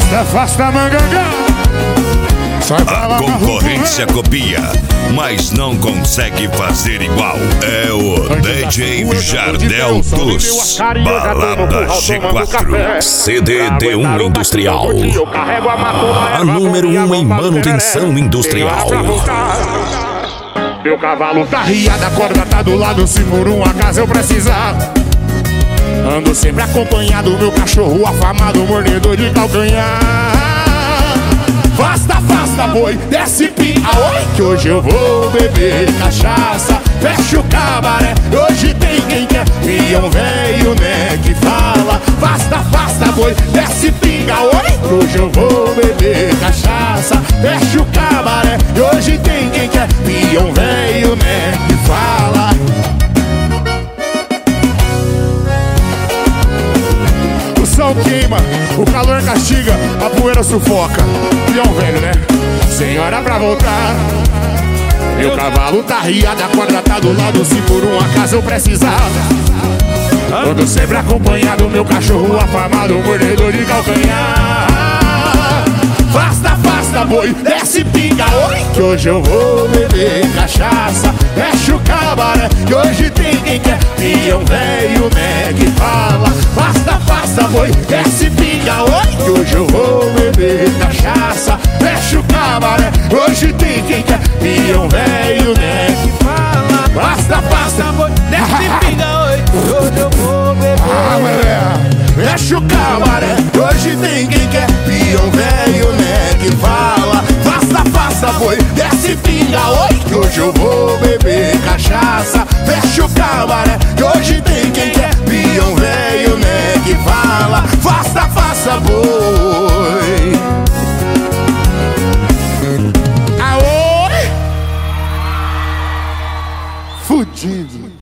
afasta mangangá. A concorrência copia, mas não consegue fazer igual. É o DJ Jardel dos Balada G4 CDD1 Industrial, a número 1 em manutenção industrial. Meu cavalo tá riado, a corda tá do lado, se por um acaso eu precisar. Ando sempre acompanhado, meu cachorro afamado, mordedor de calcanhar. Afasta boi, desce pinga, oi, que hoje eu vou beber cachaça. Fecha o cabaré, hoje tem quem quer, e é um velho, né, que fala. Afasta boi, desce pinga, oi, que hoje eu vou beber cachaça. Fecha o cabaré, hoje tem quem quer, e é um velho, né, que fala. O sol queima, o calor castiga, a poeira sufoca. E é um velho, né? Senhora pra voltar. Meu cavalo tá riado, a corda tá do lado, se por um acaso eu precisar. Ando sempre acompanhado, meu cachorro afamado, mordedor de calcanhar. Afasta boi, desce pinga, oi, que hoje eu vou beber cachaça. Fecha o cabaré, que hoje tem quem quer, e é um velho, né, que fala. Afasta boi, desce pinga, oi, que hoje eu vou beber cachaça. Fecha o cabaré, hoje tem quem quer, e é um velho, né, que fala. Afasta boi, desce pinga, oi, que hoje eu vou beber. Fecha o cabaré, hoje tem quem quer, e é um velho, né, que fala. Afasta boi, desce pinga, oi, que hoje eu vou beber cachaça. Fecha o cabaré, que hoje tem quem quer, e é um velho, né, que fala. Afasta boi. Aoi! Fudido.